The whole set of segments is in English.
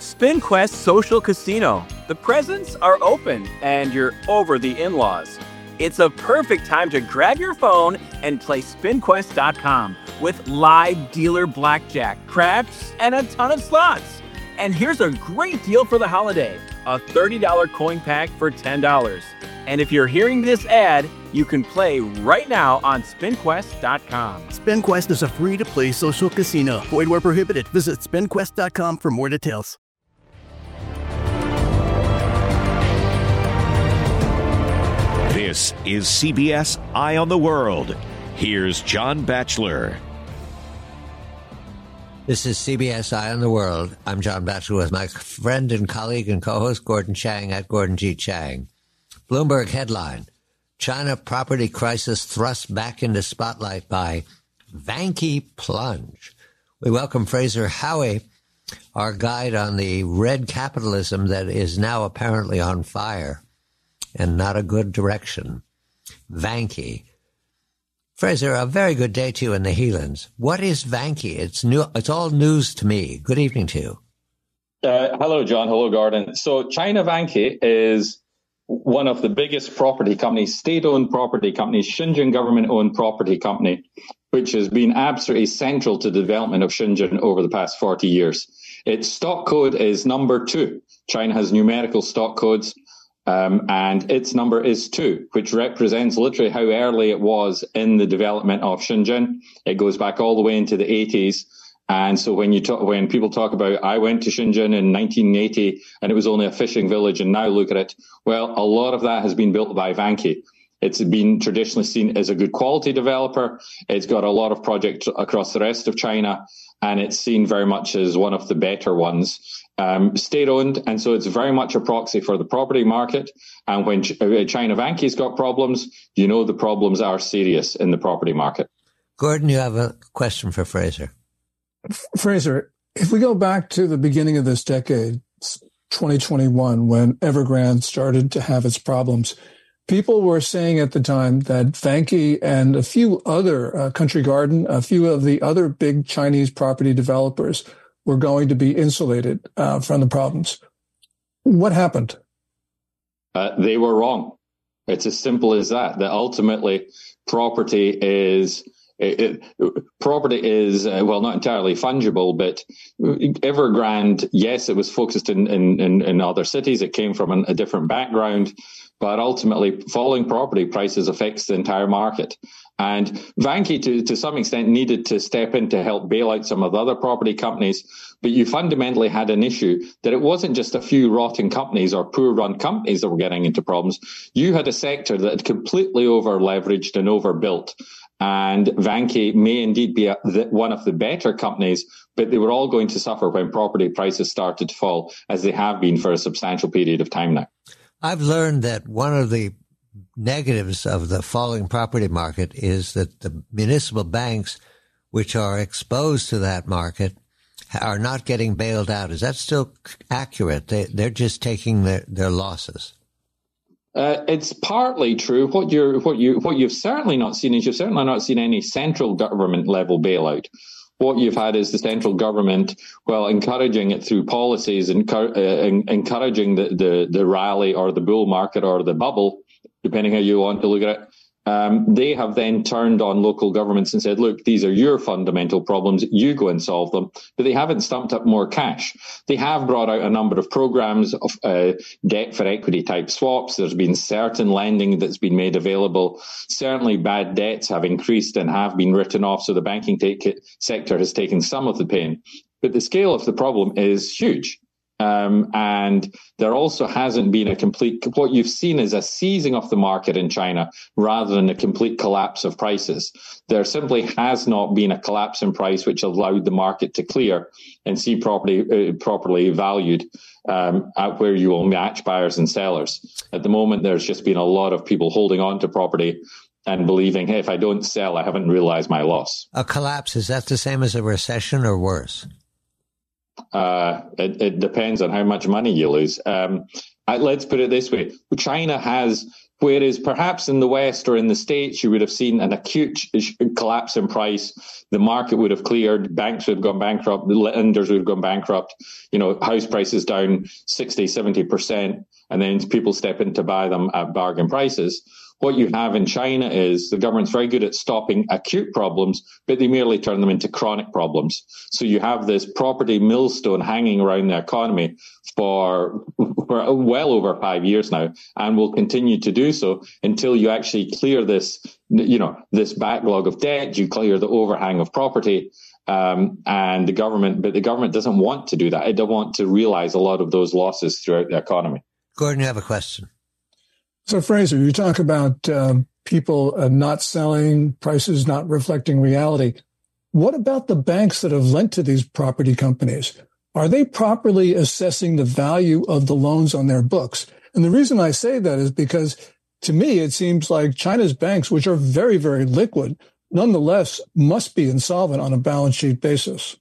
SpinQuest Social Casino. The presents are open and you're over the in-laws. It's a perfect time to grab your phone and play SpinQuest.com with live dealer blackjack, craps, and a ton of slots. And here's a great deal for the holiday, a $30 coin pack for $10. And if you're hearing this ad, you can play right now on SpinQuest.com. SpinQuest is a free-to-play social casino. Void where prohibited. Visit SpinQuest.com for more details. This is CBS Eye on the World. Here's John Batchelor. This is CBS Eye on the World. I'm John Batchelor with my friend and colleague and co-host Gordon Chang at Gordon G. Chang. Bloomberg headline, China property crisis thrust back into spotlight by Vanke plunge. We welcome Fraser Howey, our guide on the red capitalism that is now apparently on fire and not a good direction. Vanke. Fraser, a very good day to you in the Heelands. What is Vanke? It's new. It's all news to me. Good evening to you. Hello, John. Hello, Gordon. So China Vanke is one of the biggest property companies, state-owned property companies, Shenzhen government-owned property company, which has been absolutely central to the development of Shenzhen over the past 40 years. Its stock code is number 2. China has numerical stock codes. And its number is 2, which represents literally how early it was in the development of Shenzhen. It goes back all the way into the 80s. And so when people talk about, I went to Shenzhen in 1980 and it was only a fishing village and now look at it. Well, a lot of that has been built by Vanke. It's been traditionally seen as a good quality developer. It's got a lot of projects across the rest of China, and it's seen very much as one of the better ones. State-owned, and so it's very much a proxy for the property market. And when China Vanke's got problems, you know the problems are serious in the property market. Gordon, you have a question for Fraser. Fraser, if we go back to the beginning of this decade, 2021, when Evergrande started to have its problems, people were saying at the time that Vanke and a few other, Country Garden, a few of the other big Chinese property developers were going to be insulated from the problems. What happened? They were wrong. It's as simple as that. That ultimately, property is well, not entirely fungible, but Evergrande, yes, it was focused in other cities. It came from a different background, but ultimately, falling property prices affects the entire market. And Vanke, to some extent, needed to step in to help bail out some of the other property companies. But you fundamentally had an issue that it wasn't just a few rotten companies or poor-run companies that were getting into problems. You had a sector that had completely over-leveraged and overbuilt. And Vanke may indeed be one of the better companies, but they were all going to suffer when property prices started to fall, as they have been for a substantial period of time now. I've learned that one of the negatives of the falling property market is that the municipal banks, which are exposed to that market, are not getting bailed out. Is that still accurate? They're just taking their losses. It's partly true. What you've certainly not seen is you've certainly not seen any central government level bailout. What you've had is the central government, well, encouraging it through policies, encouraging the rally or the bull market or the bubble, depending how you want to look at it. They have then turned on local governments and said, look, these are your fundamental problems. You go and solve them. But they haven't stumped up more cash. They have brought out a number of programs of debt for equity type swaps. There's been certain lending that's been made available. Certainly bad debts have increased and have been written off. So the banking sector has taken some of the pain. But the scale of the problem is huge. And there also hasn't been what you've seen is a seizing of the market in China rather than a complete collapse of prices. There simply has not been a collapse in price which allowed the market to clear and see property properly valued at where you will match buyers and sellers. At the moment, there's just been a lot of people holding on to property and believing, hey, if I don't sell, I haven't realized my loss. A collapse, is that the same as a recession or worse? It depends on how much money you lose. Let's put it this way. China has Whereas perhaps in the West or in the States, you would have seen an acute collapse in price. The market would have cleared, banks would have gone bankrupt, lenders would have gone bankrupt, house prices down 60, 70%, and then people step in to buy them at bargain prices. What you have in China is the government's very good at stopping acute problems, but they merely turn them into chronic problems. So you have this property millstone hanging around the economy for well over 5 years now, and will continue to do so until you actually clear this, this backlog of debt, you clear the overhang of property. But the government doesn't want to do that. It doesn't want to realize a lot of those losses throughout the economy. Gordon, you have a question. So, Fraser, you talk about people not selling, prices not reflecting reality. What about the banks that have lent to these property companies? Are they properly assessing the value of the loans on their books? And the reason I say that is because, to me, it seems like China's banks, which are very, very liquid, nonetheless must be insolvent on a balance sheet basis.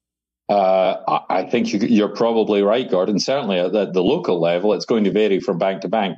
I think you're probably right, Gordon. Certainly at the local level, it's going to vary from bank to bank.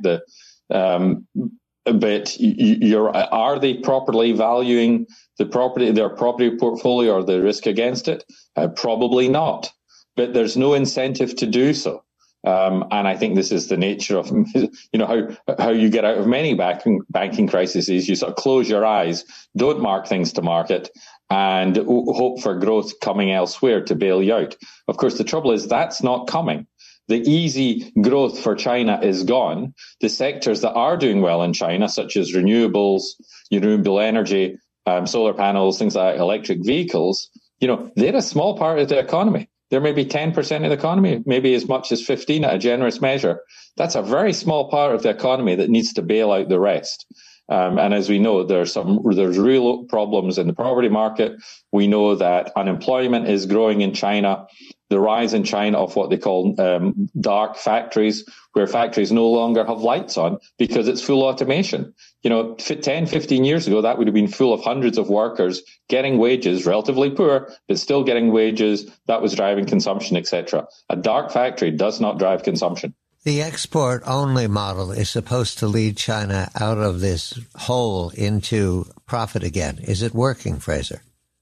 But are they properly valuing their property portfolio or the risk against it? Probably not. But there's no incentive to do so. And I think this is the nature of, how you get out of many banking crises. You sort of close your eyes, don't mark things to market, and hope for growth coming elsewhere to bail you out. Of course, the trouble is that's not coming. The easy growth for China is gone. The sectors that are doing well in China, such as renewables, renewable energy, solar panels, things like electric vehicles, they're a small part of the economy. They're maybe 10% of the economy, maybe as much as 15 at a generous measure. That's a very small part of the economy that needs to bail out the rest. And as we know, there's real problems in the property market. We know that unemployment is growing in China. The rise in China of what they call dark factories, where factories no longer have lights on because it's full automation. 10, 15 years ago, that would have been full of hundreds of workers getting wages, relatively poor, but still getting wages. That was driving consumption, etc. A dark factory does not drive consumption. The export-only model is supposed to lead China out of this hole into profit again. Is it working, Fraser?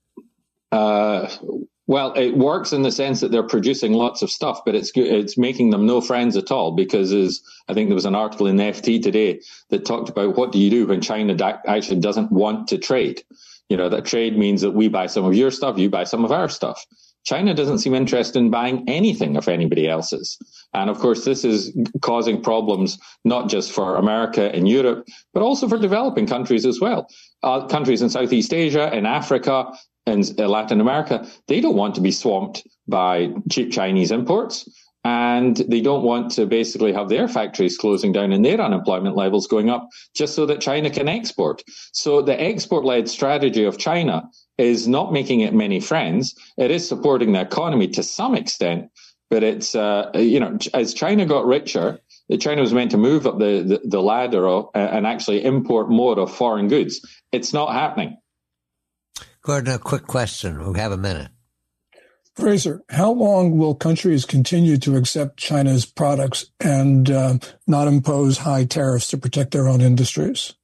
Well, it works in the sense that they're producing lots of stuff, but it's making them no friends at all, because I think there was an article in the FT today that talked about what do you do when China actually doesn't want to trade. That trade means that we buy some of your stuff, you buy some of our stuff. China doesn't seem interested in buying anything of anybody else's. And of course, this is causing problems not just for America and Europe, but also for developing countries as well. Countries in Southeast Asia, in Africa, and Latin America, they don't want to be swamped by cheap Chinese imports. And they don't want to basically have their factories closing down and their unemployment levels going up just so that China can export. So the export-led strategy of China is not making it many friends. It is supporting the economy to some extent, but it's, as China got richer, China was meant to move up the ladder and actually import more of foreign goods. It's not happening. Gordon, a quick question. We have a minute. Fraser, how long will countries continue to accept China's products and not impose high tariffs to protect their own industries?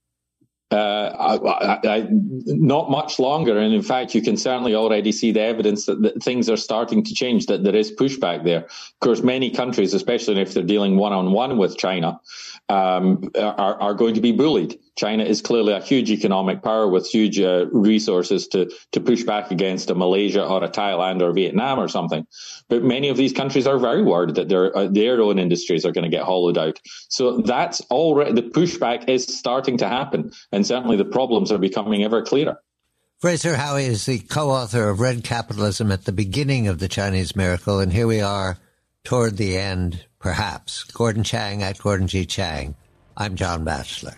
Not much longer. And in fact, you can certainly already see the evidence that things are starting to change, that there is pushback there. Of course, many countries, especially if they're dealing one-on-one with China, are going to be bullied. China is clearly a huge economic power with huge resources to push back against a Malaysia or a Thailand or Vietnam or something. But many of these countries are very worried that their own industries are going to get hollowed out. So that's already, the pushback is starting to happen. And certainly the problems are becoming ever clearer. Fraser Howey is the co-author of Red Capitalism at the Beginning of the Chinese Miracle. And here we are toward the end, perhaps. Gordon Chang at Gordon G. Chang. I'm John Batchelor.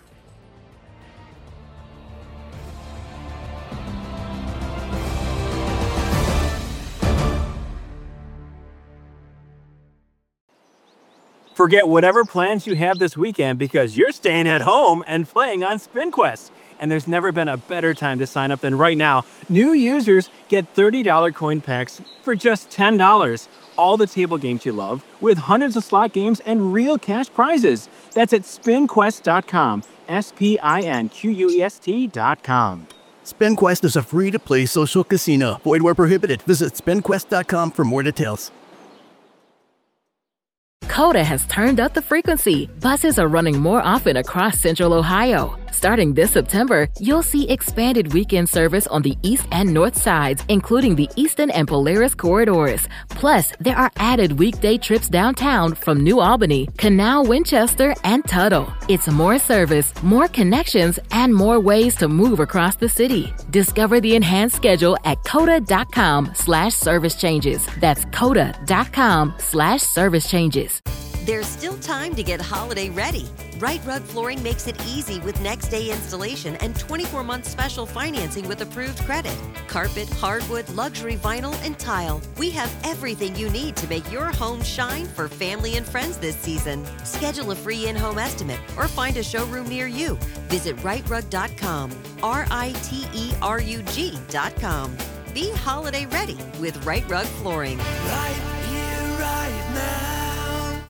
Forget whatever plans you have this weekend because you're staying at home and playing on SpinQuest. And there's never been a better time to sign up than right now. New users get $30 coin packs for just $10. All the table games you love with hundreds of slot games and real cash prizes. That's at SpinQuest.com. SPINQUEST.com. SpinQuest is a free-to-play social casino. Void where prohibited. Visit spinquest.com for more details. Coda has turned up the frequency. Buses are running more often across Central Ohio. Starting this September, you'll see expanded weekend service on the east and north sides, including the Eastern and Polaris corridors. Plus, there are added weekday trips downtown from New Albany, Canal, Winchester, and Tuttle. It's more service, more connections, and more ways to move across the city. Discover the enhanced schedule at coda.com/service changes. That's coda.com/service changes. There's still time to get holiday ready. Right Rug Flooring makes it easy with next-day installation and 24-month special financing with approved credit. Carpet, hardwood, luxury vinyl, and tile. We have everything you need to make your home shine for family and friends this season. Schedule a free in-home estimate or find a showroom near you. Visit rightrug.com, RITERUG.com. Be holiday ready with Right Rug Flooring. Right here, right now.